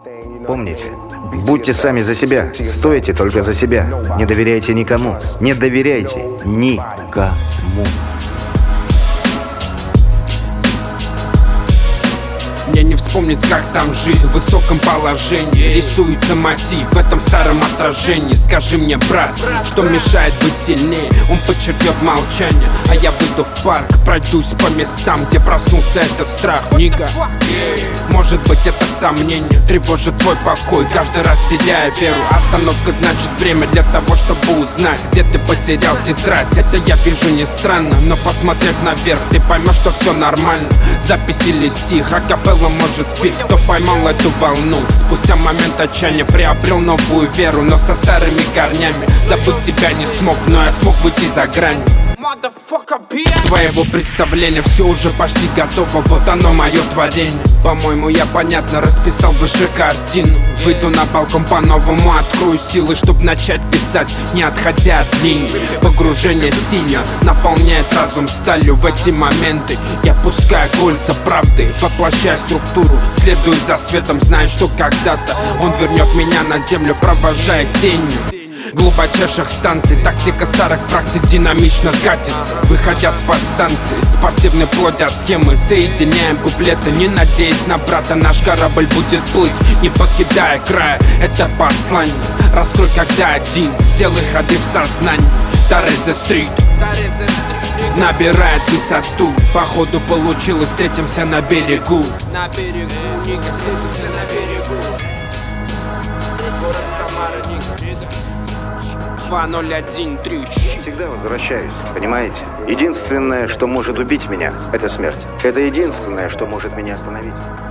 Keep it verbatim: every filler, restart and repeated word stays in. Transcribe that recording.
Помните, будьте сами за себя, стойте только за себя. Не доверяйте никому. Не доверяйте никому. Мне не вспомнить, как там жизнь в высоком положении. Рисуется мотив в этом старом отражении. Скажи мне, брат, что мешает быть сильнее? Он подчеркнет молчание, а я выйду в парк, пройдусь по местам, где проснулся этот страх. Нига, может быть, это сомнение тревожит твой покой, каждый раз теряя веру. Остановка значит время для того, чтобы узнать, где ты потерял тетрадь. Это я вижу не странно, но посмотрев наверх, ты поймешь, что все нормально. Запись или стих, акапелла, может фиг, кто поймал эту волну. Спустя момент отчаяния приобрел новую веру, но со старыми корнями. Забыть тебя не смог, но я смог выйти за грань твоего представления. Все уже почти готово, вот оно мое творение. По-моему, я понятно расписал выше картину. Выйду на балкон по-новому, открою силы, чтоб начать писать, не отходя от линии. Погружение сильно наполняет разум сталью. В эти моменты я пускаю кольца правды, воплощая структуру, следуя за светом, зная, что когда-то он вернет меня на землю, провожая тенью глубочайших станций. Тактика старых фракций динамично катится, выходя с подстанции. Спортивный плод от схемы, соединяем куплеты, не надеясь на брата. Наш корабль будет плыть, не покидая края. Это послание, раскрой когда один, делай ходы в сознании. Тарезе стрит набирает высоту, походу получилось, встретимся на берегу. На берегу, Нига, встретимся на берегу. Город Самара, Нига. два ноль один три. Всегда возвращаюсь, понимаете? Единственное, что может убить меня, это смерть. Это единственное, что может меня остановить.